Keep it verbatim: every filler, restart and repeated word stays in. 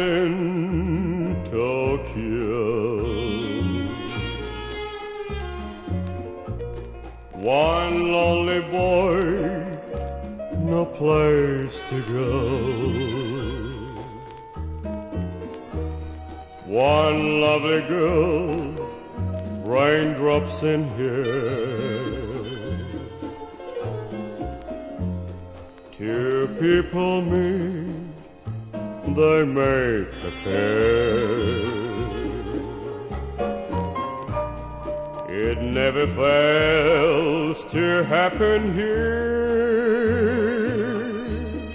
in Tokyo. One lonely boy, no place to go. One lovely girl, raindrops in here. Two people meet, they make a pair. It never fails to happen here.